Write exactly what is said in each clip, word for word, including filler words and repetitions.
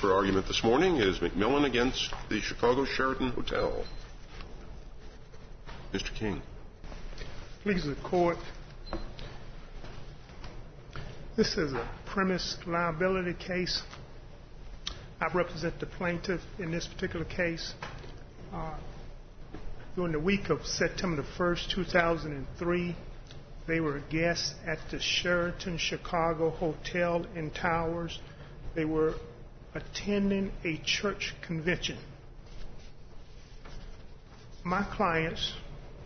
for argument this morning is McMillan against the Chicago Sheraton Hotel. Mister King. Please, the court. This is a premise liability case. I represent the plaintiff in this particular case. Uh, during the week of September the first, two thousand three, they were guests at the Sheraton Chicago Hotel and Towers. They were attending a church convention. My clients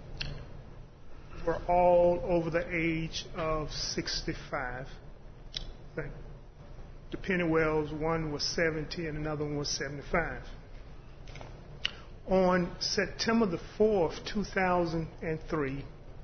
were all over the age of sixty-five. I think the Pennywells, one was seventy and another one was seventy-five. On September the fourth, two thousand three,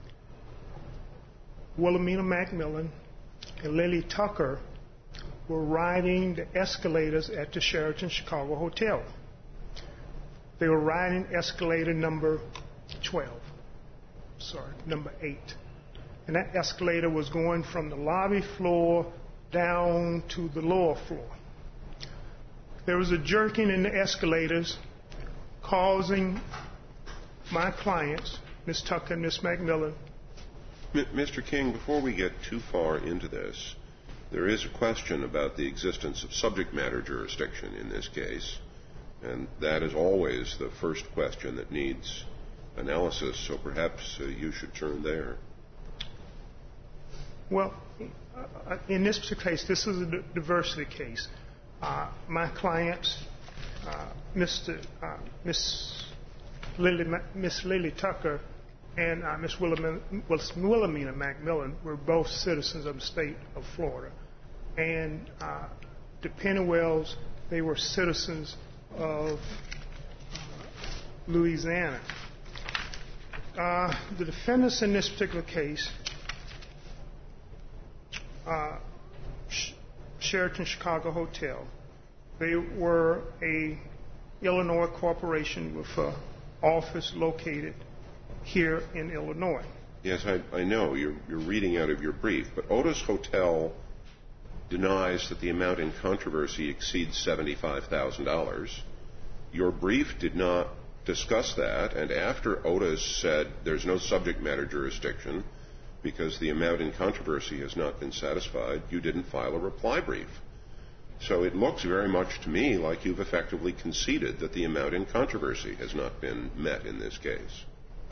Wilhelmina McMillan and Lily Tucker were riding the escalators at the Sheraton Chicago Hotel. They were riding escalator number twelve. Sorry, number eight. And that escalator was going from the lobby floor down to the lower floor. There was a jerking in the escalators causing my clients, Miz Tucker and Miz McMillan. Mister King, before we get too far into this, there is a question about the existence of subject matter jurisdiction in this case, and that is always the first question that needs analysis, so perhaps uh, you should turn there. Well, uh, in this particular case, this is a d- diversity case. Uh, my clients, uh, Mister Uh, Miss Lily, Miss Lily Tucker and uh, Miss Wilhelmina, Wilhelmina McMillan were both citizens of the state of Florida. And uh, the Pennywells, they were citizens of uh, Louisiana. Uh, the defendants in this particular case, uh, Sheraton Chicago Hotel, they were a Illinois corporation with an office located here in Illinois. Yes, I, I know. You're, you're reading out of your brief, but Otis Hotel denies that the amount in controversy exceeds seventy-five thousand dollars. Your brief did not discuss that, and after Otis said there's no subject matter jurisdiction because the amount in controversy has not been satisfied, you didn't file a reply brief. So it looks very much to me like you've effectively conceded that the amount in controversy has not been met in this case.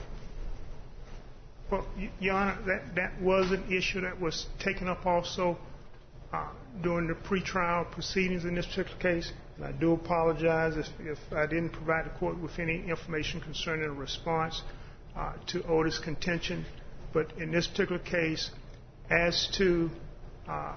Well, Your Honor, that, that was an issue that was taken up also uh, during the pretrial proceedings in this particular case. And I do apologize if, if I didn't provide the court with any information concerning a response uh, to Otis' contention. But in this particular case, as to uh,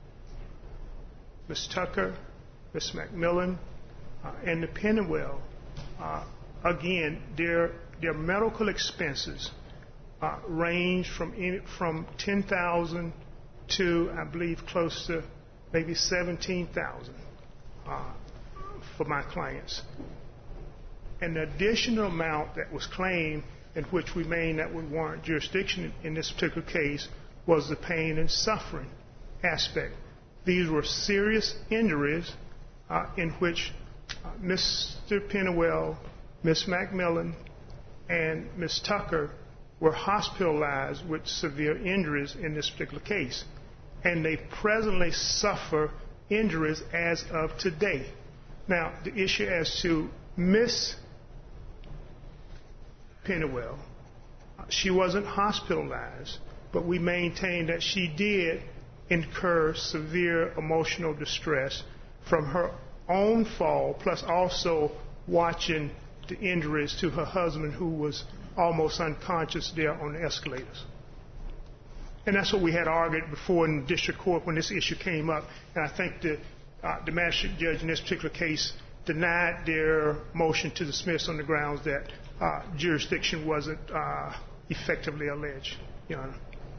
Miz Tucker, Miz McMillan, uh, and the Pennywell, uh, again, their their medical expenses uh, range from in, from ten thousand to, I believe, close to maybe seventeen thousand uh, for my clients. And the additional amount that was claimed, in which we made that would warrant jurisdiction in this particular case, was the pain and suffering aspect. These were serious injuries uh, in which uh, Mister Pennywell, Miss McMillan, and Miss Tucker were hospitalized with severe injuries in this particular case. And they presently suffer injuries as of today. Now, the issue as to Miss Pennywell, uh, she wasn't hospitalized, but we maintain that she did incur severe emotional distress from her own fall, plus also watching the injuries to her husband, who was almost unconscious there on the escalators. And that's what we had argued before in the district court when this issue came up. And I think the, uh, the magistrate judge in this particular case denied their motion to dismiss on the grounds that uh, jurisdiction wasn't uh, effectively alleged, Your Honor.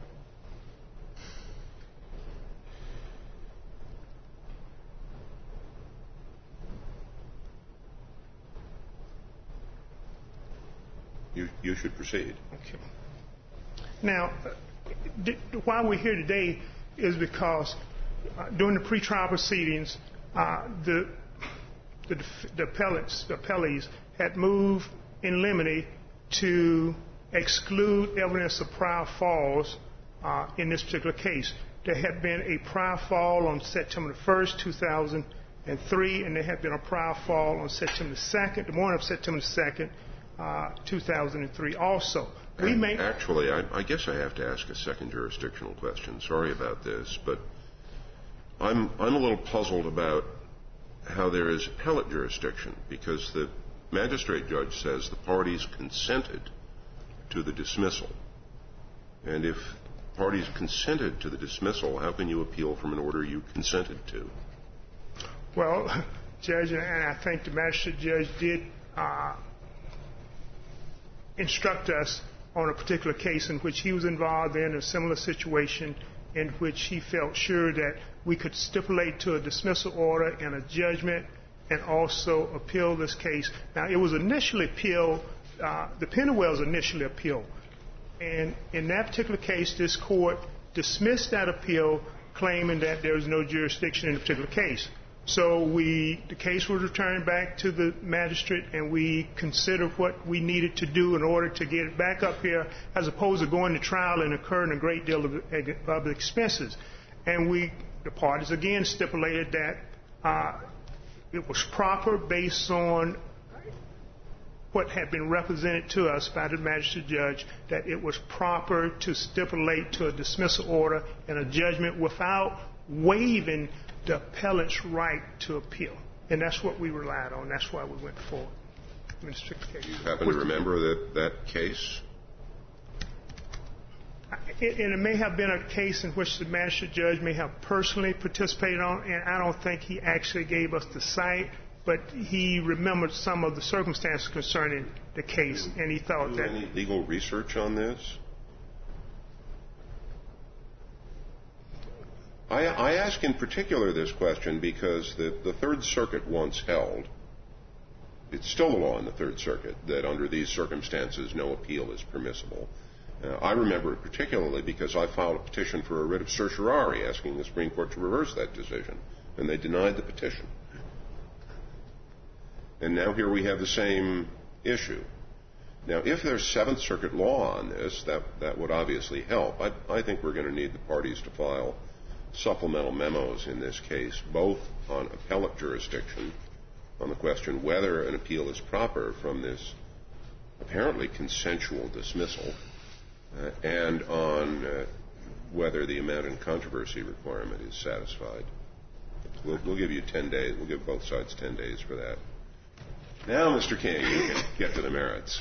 You, you should proceed. Okay. Now, d- why we're here today is because uh, during the pretrial proceedings, uh, the the, the appellants, the appellees, had moved in limine to exclude evidence of prior falls uh, in this particular case. There had been a prior fall on September the first, two thousand three, and there had been a prior fall on September the second, the morning of September the second, uh, two thousand three also. We may Actually, I, I guess I have to ask a second jurisdictional question. Sorry about this, but I'm, I'm a little puzzled about how there is appellate jurisdiction, because the magistrate judge says the parties consented to the dismissal. And if parties consented to the dismissal, how can you appeal from an order you consented to? Well, Judge, and I think the magistrate judge did uh, instruct us on a particular case in which he was involved in, a similar situation in which he felt sure that we could stipulate to a dismissal order and a judgment and also appeal this case. Now, it was initially appealed, uh, the Pennywells initially appealed. And in that particular case, this court dismissed that appeal, claiming that there was no jurisdiction in the particular case. So we, the case was returned back to the magistrate, and we considered what we needed to do in order to get it back up here, as opposed to going to trial and incurring a great deal of, of expenses. And we, the parties again stipulated that uh, it was proper based on what had been represented to us by the magistrate judge, that it was proper to stipulate to a dismissal order and a judgment without waiving the appellant's right to appeal. And that's what we relied on. That's why we went forward. Mister Do you happen to remember that, that case? It, and it may have been a case in which the magistrate judge may have personally participated on, and I don't think he actually gave us the site, but he remembered some of the circumstances concerning the case, and he thought Do that... any legal research on this? I, I ask in particular this question because the, the Third Circuit once held, it's still the law in the Third Circuit, that under these circumstances no appeal is permissible. Uh, I remember it particularly because I filed a petition for a writ of certiorari asking the Supreme Court to reverse that decision, and they denied the petition. And now here we have the same issue. Now, if there's Seventh Circuit law on this, that, that would obviously help. I, I think we're going to need the parties to file supplemental memos in this case, both on appellate jurisdiction, on the question whether an appeal is proper from this apparently consensual dismissal, uh, and on uh, whether the amount in controversy requirement is satisfied. We'll, we'll give you ten days. We'll give both sides ten days for that. Now, Mister King, you can get to the merits.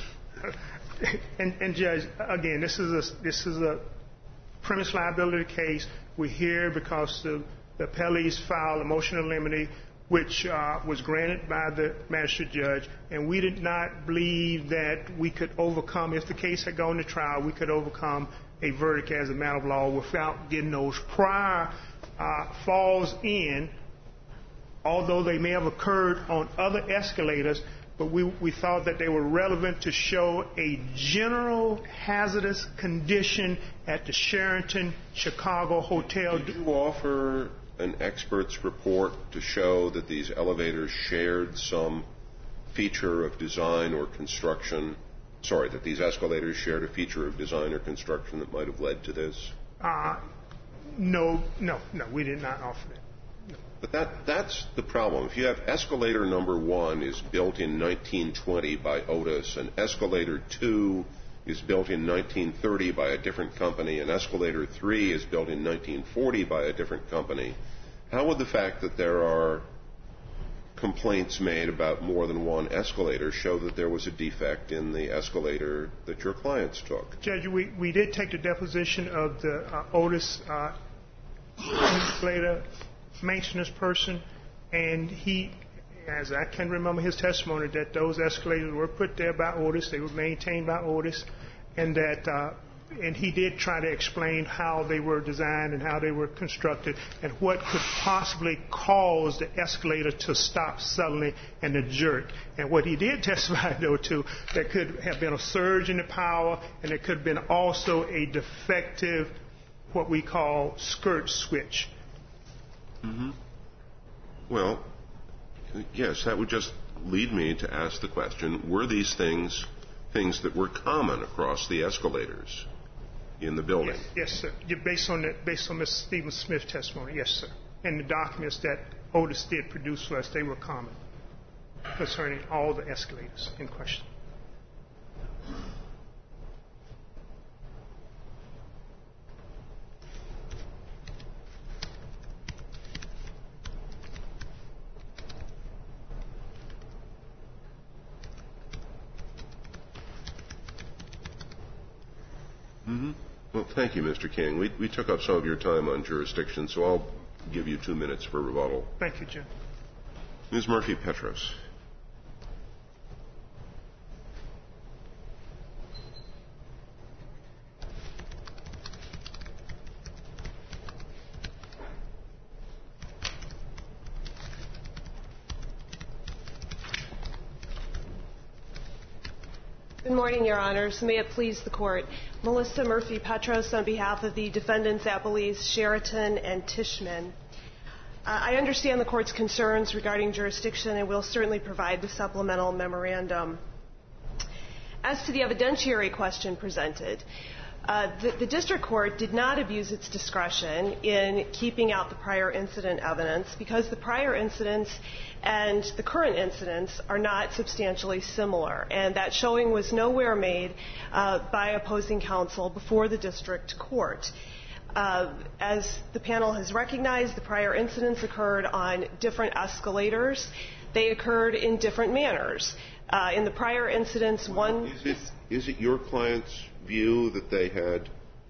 And, and Judge, again, this is a this is a premise liability case. We're here because the, the appellees filed a motion in limine, which uh, was granted by the magistrate judge, and we did not believe that we could overcome, if the case had gone to trial, we could overcome a verdict as a matter of law without getting those prior uh, falls in, although they may have occurred on other escalators, but we, we thought that they were relevant to show a general hazardous condition at the Sheraton Chicago Hotel. Did you offer an expert's report to show that these elevators shared some feature of design or construction, sorry, that these escalators shared a feature of design or construction that might have led to this? Uh, no, no, no, we did not offer that. But that, that's the problem. If you have escalator number one is built in nineteen twenty by Otis, and escalator two is built in nineteen thirty by a different company, and escalator three is built in nineteen forty by a different company, how would the fact that there are complaints made about more than one escalator show that there was a defect in the escalator that your clients took? Judge, we, we did take the deposition of the uh, Otis uh, escalator maintenance person, and he, as I can remember his testimony, that those escalators were put there by Otis, they were maintained by Otis, and that uh, and he did try to explain how they were designed and how they were constructed and what could possibly cause the escalator to stop suddenly and to jerk. And what he did testify, though, to, there could have been a surge in the power, and there could have been also a defective, what we call skirt switch. Mm-hmm. Well, Yes, that would just lead me to ask the question, were these things things that were common across the escalators in the building? Yes, yes sir. Based on that, based on Mister Stephen Smith's testimony, yes, sir. And the documents that Otis did produce for us, they were common concerning all the escalators in question. Mm-hmm. Well, thank you, Mister King. We, we took up some of your time on jurisdiction, so I'll give you two minutes for rebuttal. Thank you, Jim. Miz Murphy-Petros. Good morning, Your Honors. May it please the Court. Melissa Murphy-Petros on behalf of the defendants Appellees Sheraton and Tishman. Uh, I understand the Court's concerns regarding jurisdiction and will certainly provide the supplemental memorandum. As to the evidentiary question presented, uh, the, the District Court did not abuse its discretion in keeping out the prior incident evidence because the prior incidents and the current incidents are not substantially similar, and that showing was nowhere made uh, by opposing counsel before the District Court. Uh, as the panel has recognized, the prior incidents occurred on different escalators. They occurred in different manners. Uh, in the prior incidents, one... Is it, is it your client's view that they had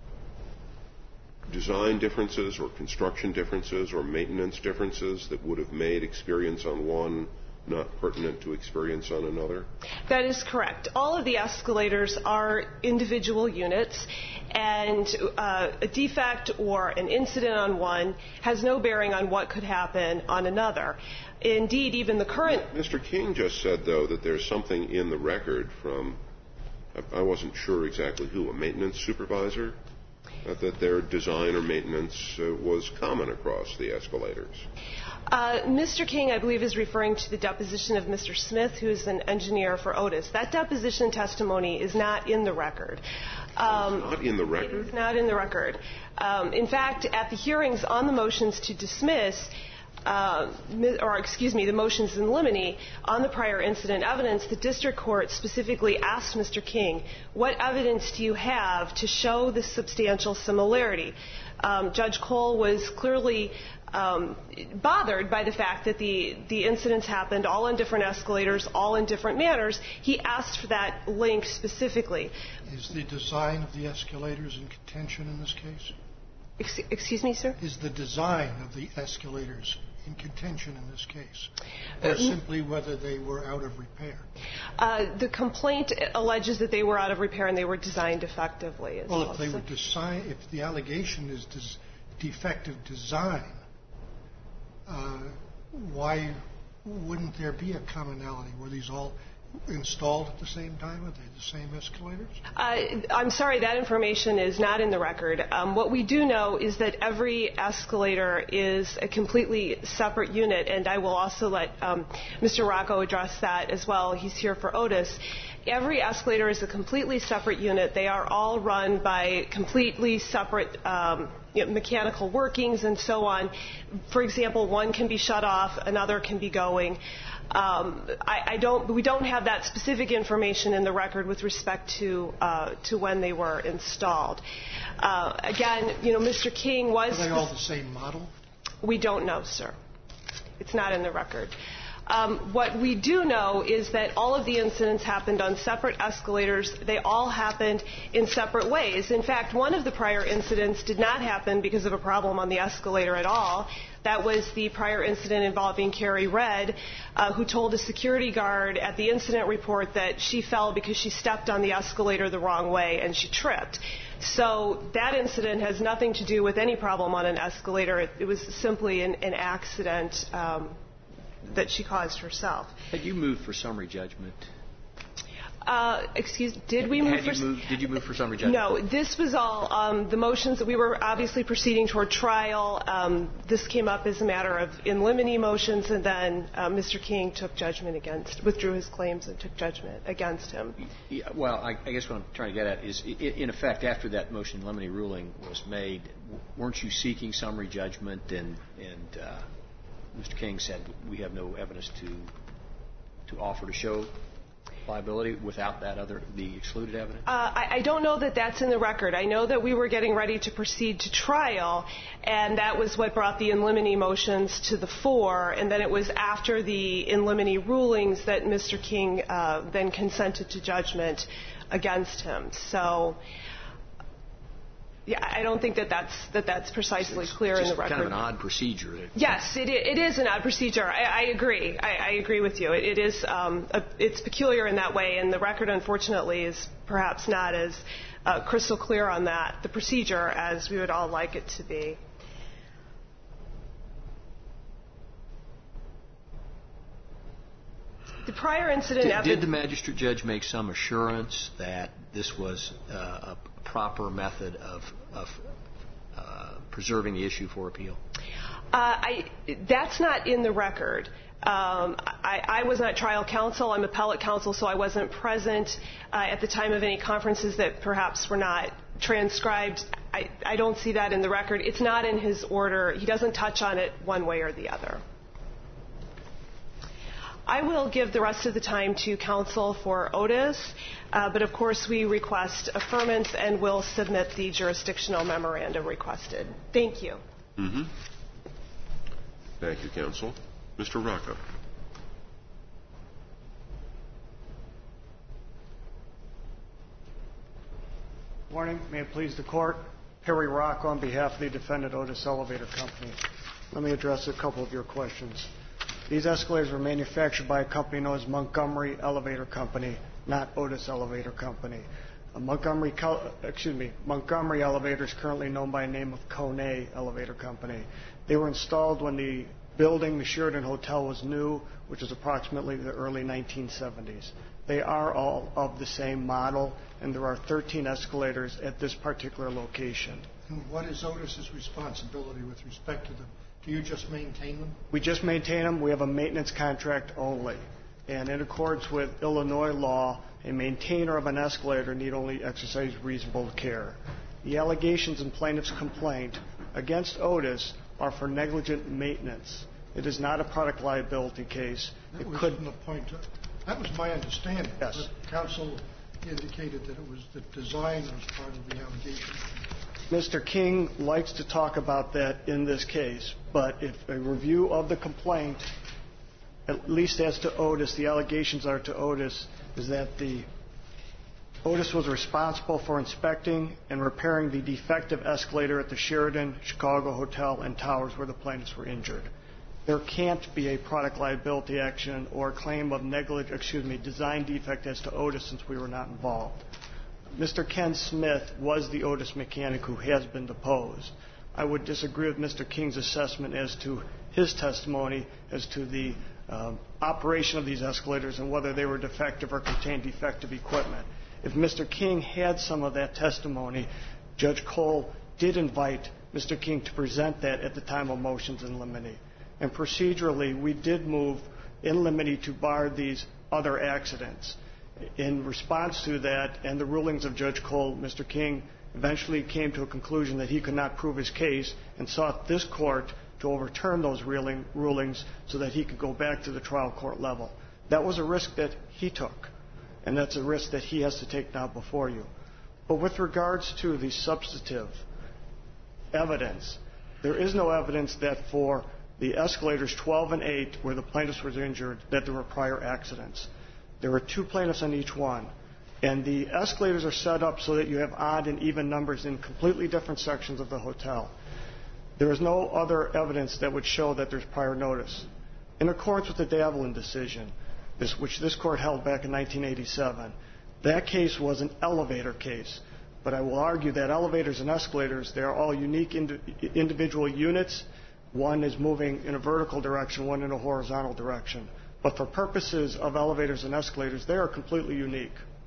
design differences or construction differences or maintenance differences that would have made experience on one not pertinent to experience on another? That is correct. All of the escalators are individual units, and uh, a defect or an incident on one has no bearing on what could happen on another. Indeed, even the current... Mister King just said, though, that there's something in the record from, I wasn't sure exactly who, a maintenance supervisor, uh, that their design or maintenance uh, was common across the escalators. Uh, Mister King, I believe, is referring to the deposition of Mister Smith, who is an engineer for Otis. That deposition testimony is not in the record. Um, it's not in the record? It is not in the record. Um, in fact, at the hearings on the motions to dismiss, uh, or excuse me, the motions in limine on the prior incident evidence, the district court specifically asked Mister King, what evidence do you have to show this substantial similarity? Um, Judge Cole was clearly um, bothered by the fact that the, the incidents happened all on different escalators, all in different manners. He asked for that link specifically. Is the design of the escalators in contention in this case? Ex- excuse me, sir? Is the design of the escalators in contention in this case, or simply whether they were out of repair? Uh, the complaint alleges that they were out of repair and they were designed effectively. As well, well, if they so. were designed, if the allegation is des- defective design, uh, why wouldn't there be a commonality? Were these all installed at the same time? Are they the same escalators? Uh, I'm sorry, that information is not in the record. Um, what we do know is that every escalator is a completely separate unit, and I will also let um, Mister Rocco address that as well. He's here for Otis. Every escalator is a completely separate unit. They are all run by completely separate um, you know, mechanical workings and so on. For example, one can be shut off, another can be going. Um, I, I don't. We don't have that specific information in the record with respect to uh, to when they were installed. Uh, again, you know, Mister King was. Are they all the same model? We don't know, sir. It's not in the record. Um, what we do know is that all of the incidents happened on separate escalators. They all happened in separate ways. In fact, one of the prior incidents did not happen because of a problem on the escalator at all. That was the prior incident involving Carrie Red, uh, who told a security guard at the incident report that she fell because she stepped on the escalator the wrong way and she tripped. So that incident has nothing to do with any problem on an escalator. It, it was simply an, an accident um, that she caused herself. Had you moved for summary judgment? Uh, excuse, did we move Had for... You moved, did you move for summary judgment? No, this was all um, the motions that we were obviously proceeding toward trial. Um, this came up as a matter of in limine motions, and then uh, Mister King took judgment against, withdrew his claims and took judgment against him. Yeah, well, I, I guess what I'm trying to get at is, in effect, after that motion in limine ruling was made, weren't you seeking summary judgment? And, and uh, Mister King said we have no evidence to to offer to show liability without that other, the excluded evidence? Uh, I, I don't know that that's in the record. I know that we were getting ready to proceed to trial, and that was what brought the in limine motions to the fore, and then it was after the in limine rulings that Mister King uh, then consented to judgment against him. So, yeah, I don't think that that's, that that's precisely it's clear in the record. It's kind of an odd procedure. Yes, it, it is an odd procedure. I, I agree. I, I agree with you. It, it is. Um, a, it's peculiar in that way, and the record, unfortunately, is perhaps not as uh, crystal clear on that, the procedure, as we would all like it to be. The prior incident... Did, did the magistrate judge make some assurance that this was uh, a proper method of, of uh, preserving the issue for appeal? Uh, I, that's not in the record. Um, I, I was not trial counsel. I'm appellate counsel, so I wasn't present uh, at the time of any conferences that perhaps were not transcribed. I, I don't see that in the record. It's not in his order. He doesn't touch on it one way or the other. I will give the rest of the time to counsel for Otis, uh, but of course we request affirmance and will submit the jurisdictional memorandum requested. Thank you. Mm-hmm. Thank you, counsel. Mister Rocco. Morning. May it please the court. Perry Rocco on behalf of the defendant Otis Elevator Company. Let me address a couple of your questions. These escalators were manufactured by a company known as Montgomery Elevator Company, not Otis Elevator Company. Uh, Montgomery, excuse me, Montgomery Elevator is currently known by the name of Kone Elevator Company. They were installed when the building, the Sheraton Hotel, was new, which is approximately the early nineteen seventies. They are all of the same model, and there are thirteen escalators at this particular location. And what is Otis's responsibility with respect to them? Do you just maintain them? We just maintain them. We have a maintenance contract only. And in accordance with Illinois law, a maintainer of an escalator need only exercise reasonable care. The allegations in plaintiff's complaint against Otis are for negligent maintenance. It is not a product liability case. That it was could the point. Of, that was my understanding. Yes. But counsel indicated that it was the design was part of the allegation. Mister King likes to talk about that in this case, but if a review of the complaint, at least as to Otis, the allegations are to Otis, is that the Otis was responsible for inspecting and repairing the defective escalator at the Sheraton Chicago Hotel and Towers where the plaintiffs were injured. There can't be a product liability action or claim of negligent, excuse me, design defect as to Otis since we were not involved. Mister Ken Smith was the Otis mechanic who has been deposed. I would disagree with Mister King's assessment as to his testimony as to the um, operation of these escalators and whether they were defective or contained defective equipment. If Mister King had some of that testimony, Judge Cole did invite Mister King to present that at the time of motions in limine. And procedurally, we did move in limine to bar these other accidents. In response to that and the rulings of Judge Cole, Mister King eventually came to a conclusion that he could not prove his case and sought this court to overturn those ruling, rulings so that he could go back to the trial court level. That was a risk that he took, and that's a risk that he has to take now before you. But with regards to the substantive evidence, there is no evidence that for the escalators twelve and eight, where the plaintiffs were injured, that there were prior accidents. There were two plaintiffs on each one. And the escalators are set up so that you have odd and even numbers in completely different sections of the hotel. There is no other evidence that would show that there's prior notice. In accordance with the Davelin decision, this, which this court held back in nineteen eighty-seven, that case was an elevator case. But I will argue that elevators and escalators, they are all unique indi- individual units. One is moving in a vertical direction, one in a horizontal direction. But for purposes of elevators and escalators, they are completely unique.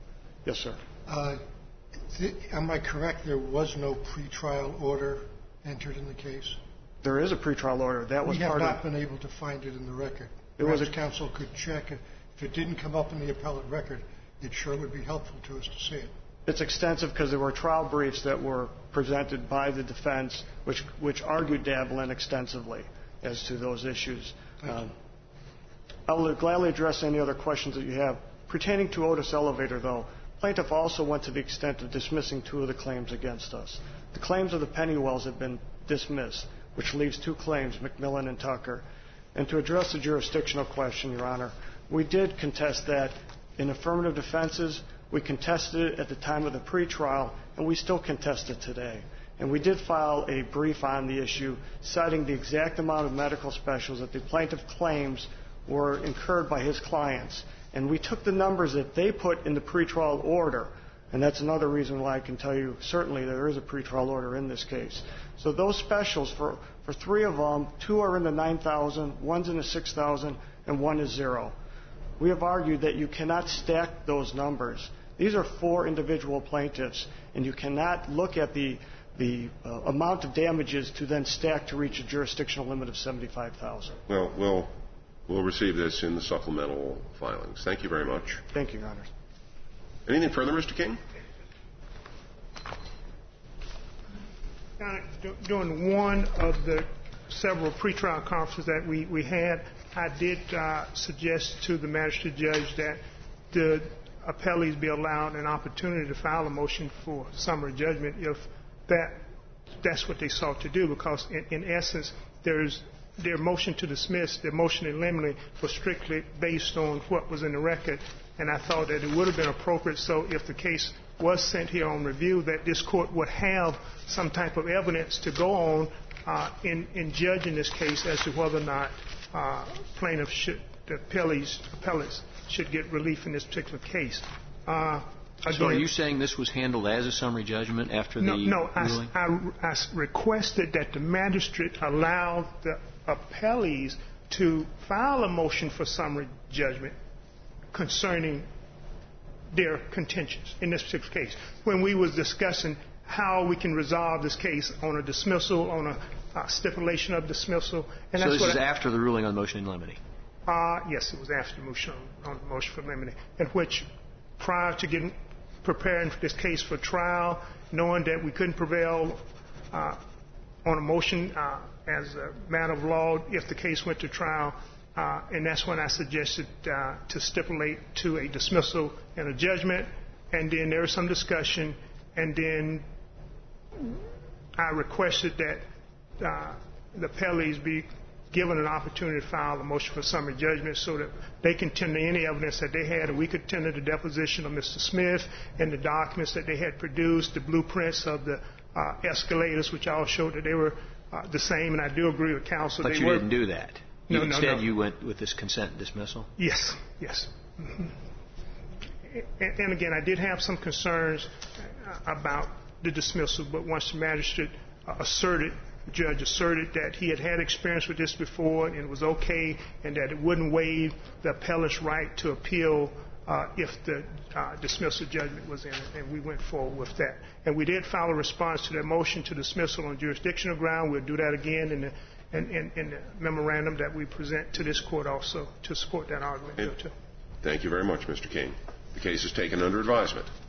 Yes, sir. Uh, th- am I correct? There was no pretrial order entered in the case? There is a pretrial order. That was we have part not of, been able to find it in the record. It was Perhaps a, counsel could check. If it didn't come up in the appellate record, it sure would be helpful to us to see it. It's extensive because there were trial briefs that were presented by the defense, which which argued Dablin extensively as to those issues. Um, I will gladly address any other questions that you have. Pertaining to Otis Elevator, though, plaintiff also went to the extent of dismissing two of the claims against us. The claims of the Pennywells have been dismissed, which leaves two claims, McMillan and Tucker. And to address the jurisdictional question, Your Honor, we did contest that in affirmative defenses. We contested it at the time of the pretrial, and we still contest it today. And we did file a brief on the issue, citing the exact amount of medical specials that the plaintiff claims were incurred by his clients. And we took the numbers that they put in the pretrial order, and that's another reason why I can tell you certainly there is a pretrial order in this case. So those specials, for, for three of them, two are in the nine thousand, one's in the six thousand, and one is zero. We have argued that you cannot stack those numbers. These are four individual plaintiffs, and you cannot look at the, the uh, amount of damages to then stack to reach a jurisdictional limit of seventy-five thousand. Well, we'll, we'll receive this in the supplemental filings. Thank you very much. Thank you, Your Honor. Anything further, Mister King? Uh, during one of the several pretrial conferences that we, we had, I did uh, suggest to the magistrate judge that the appellees be allowed an opportunity to file a motion for summary judgment if that that's what they sought to do, because in, in essence, there's their motion to dismiss, their motion in limine was strictly based on what was in the record, and I thought that it would have been appropriate, so if the case was sent here on review, that this court would have some type of evidence to go on uh, in, in judging this case as to whether or not uh, plaintiffs should, the appellees, appellates should get relief in this particular case. Uh, again, so are you saying this was handled as a summary judgment after no, the no, ruling? No, I, I requested that the magistrate allow the appellees to file a motion for summary judgment concerning their contentions in this particular case. When we was discussing how we can resolve this case on a dismissal, on a uh, stipulation of dismissal. And so that's this what is I, after the ruling on motion in limine? Uh, yes, it was after the motion on, on the motion for limine, in which prior to getting preparing for this case for trial, knowing that we couldn't prevail uh, on a motion uh, as a matter of law if the case went to trial, uh, and that's when I suggested uh, to stipulate to a dismissal and a judgment, and then there was some discussion, and then I requested that uh, the appellees be given an opportunity to file a motion for summary judgment so that they can tender any evidence that they had, and we could tender the deposition of Mister Smith and the documents that they had produced, the blueprints of the uh, escalators, which all showed that they were uh, the same, and I do agree with counsel. But they you were, didn't do that. No, you, no, Instead, no. you went with this consent dismissal? Yes, yes. Mm-hmm. And, and again, I did have some concerns about the dismissal, but once the magistrate uh, asserted, the judge asserted that he had had experience with this before and it was okay, and that it wouldn't waive the appellant's right to appeal uh, if the uh, dismissal judgment was in it, and we went forward with that. And we did file a response to that motion to dismissal on jurisdictional ground. We'll do that again in the, in, in, in the memorandum that we present to this court also to support that argument. Thank you very much, Mister King. The case is taken under advisement.